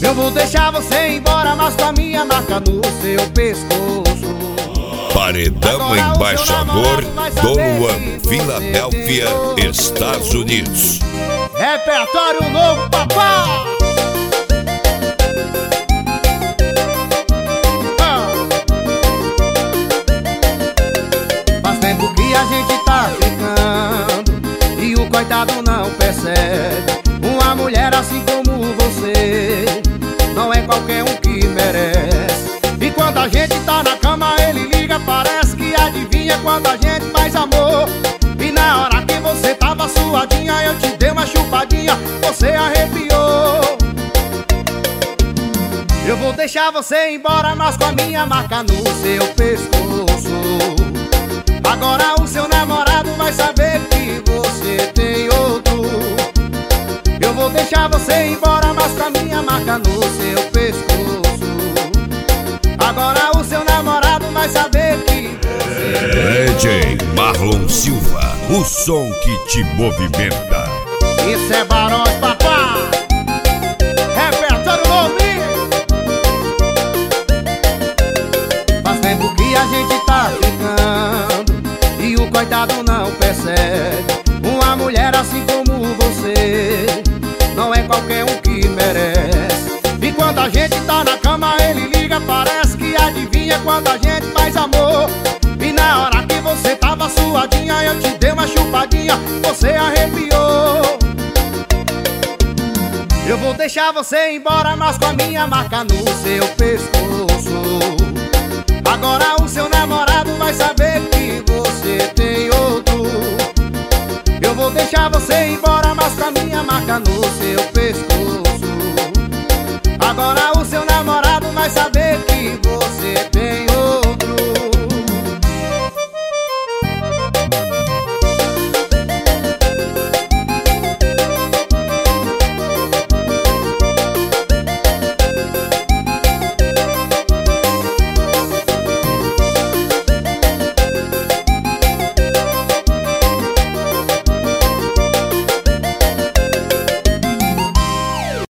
Eu vou deixar você ir embora, mas com a minha marca no seu pescoço. Paredão Embaixador Dom Juan, Filadélfia, Estados Unidos. Repertório novo, papá! Faz tempo que a gente tá ficando e o coitado não percebe. Uma mulher assim como você não é qualquer um que merece. E quando a gente tá na cama ele liga, parece que adivinha quando a gente faz amor. E na hora que você tava suadinha, eu te dei uma chupadinha, você arrepiou. Eu vou deixar você ir embora, mas com a minha marca no seu pescoço. Agora o seu namorado vai saber que você tem outro. Eu vou deixar você ir embora, mas com a minha marca no seu pescoço. Agora o seu namorado vai saber que DJ Marlon Silva, o som que te movimenta. isso é Barões, papá. Repertório novo. Faz tempo que a gente tá ficando e o coitado não percebe. Uma mulher assim como você não é qualquer um que merece. E quando a gente tá na cama ele liga, parece que adivinha quando a gente faz amor. E na hora que você tava suadinha, eu te dei uma chupadinha, você arrepiou. Eu vou deixar você ir embora, mas com a minha marca no seu pescoço. Agora o seu namorado vai saber que você tem outro. Eu vou deixar você ir embora, mas com a minha marca no seu pescoço.